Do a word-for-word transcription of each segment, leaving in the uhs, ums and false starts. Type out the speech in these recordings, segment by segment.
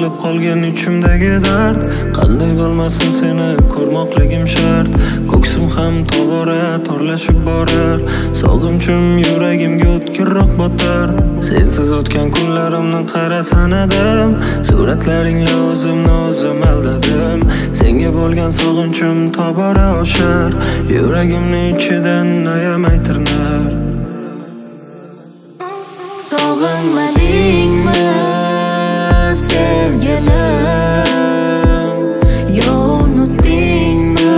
bo'lib qolgan ichimdagi dard. Qanday bo'lmasin seni ko'rmoqligim shart. Ko'ksim ham tobora torlashib borar. Sog'inchim yuragimga o'tkirroq botar. Sensiz o'tgan kunlarimni qara sanadim. Suratlaringla o'zimni o'zim aldadim. Senga bo'lgan sog'inchim tobora oshar. Yuragimni ichidan ayamay tirnar. Sog'inmadingmi sevgilim? Yo unutdingmi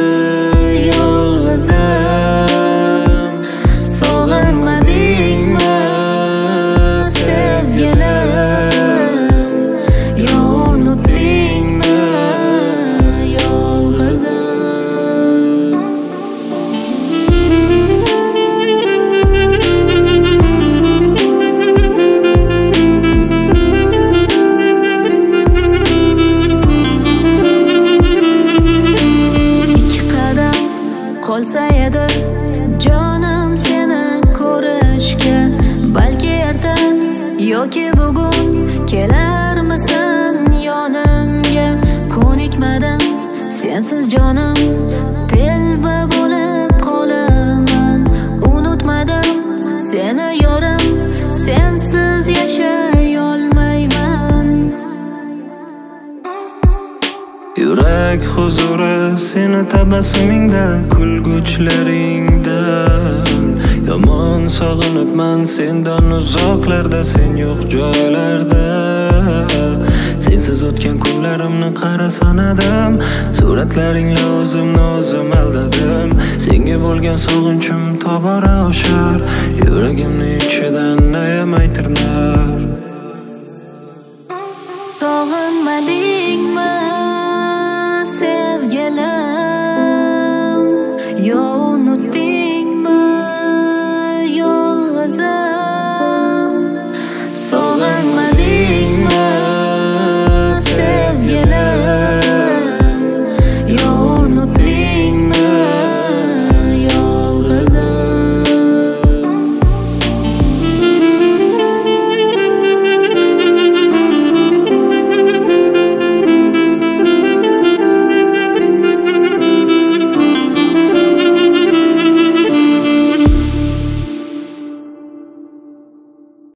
yolg'izim? Sog'inmadingmi sevgilim? Yo unutdingmi yolg'izim? Qolsa edi jonim seni ko'rishga, balki erta yoki bugun kelarmisan yonimga. Ko'nikmadim sensiz jonim, telba bo'lib qolaman. Unutmadim seni yorim, sensiz yashay olmayman. Yurak huzuri seni tabassumingda, kulguchlaringdan. Yomon sog'inibman sendan uzoqlarda, sen yo'q joylarda. Sensiz o'tgan kunlarimni qara sanadim. Suratlaringla o'zimni o'zim aldadim. Senga bo'lgan sog'inchim tobora oshar. Yuragimni ichidan ayamay tirnar. Sog'inmading